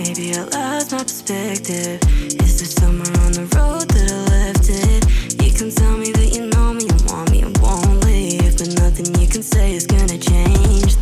Maybe I lost my perspective. Is there somewhere on the road that I left it? You can tell me